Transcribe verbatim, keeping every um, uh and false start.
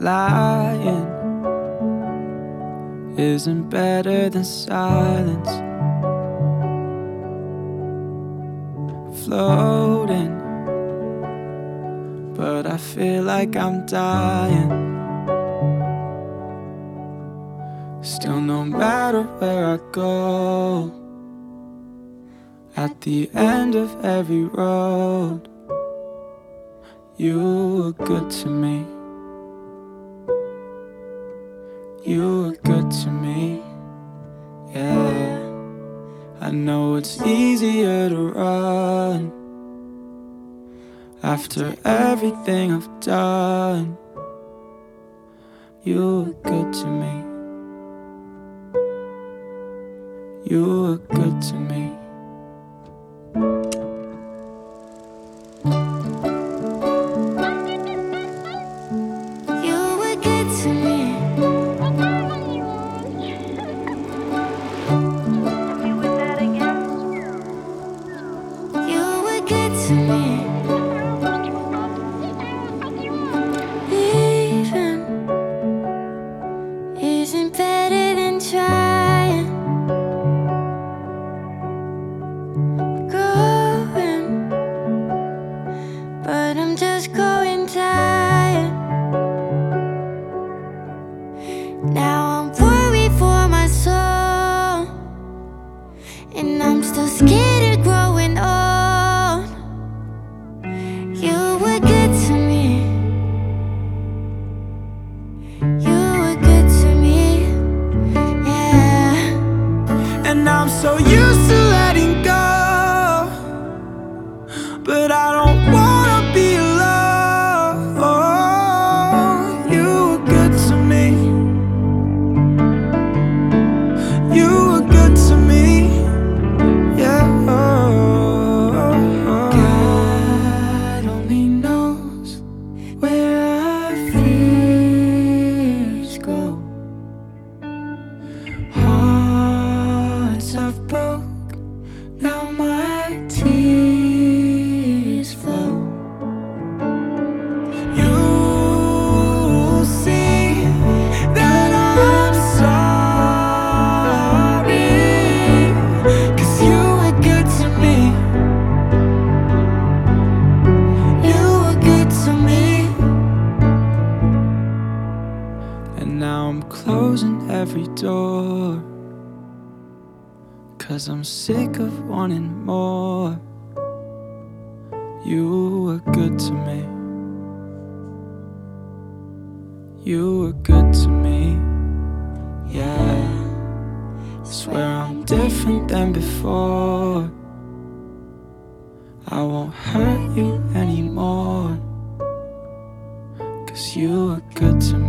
lying isn't better than silence. Floating, but I feel like I'm dying. Still, no matter where I go, at the end of every road, you were good to me. You were good to me, yeah. I know it's easier to run after everything I've done. You were good to me. You were good to me. You were good to me. You were good to me. Leaving isn't better than trying. Growing, but I'm just growing tired. Now I'm worried for my soul, and I'm still scared of growing old. You were good to me. You were good to me, yeah. And I'm so used to letting go, but I don't wanna be alone. You were good to me. You were good to me, yeah. God only knows where our fears go. Hearts I've broke, now my tears flow. You'll see that I'm sorry, 'cause you were good to me. You were good to me. And now I'm closing every door, 'cause I'm sick of wanting more. You were good to me. You were good to me, yeah. Swear I'm different than before. I won't hurt you anymore, 'cause you were good to me.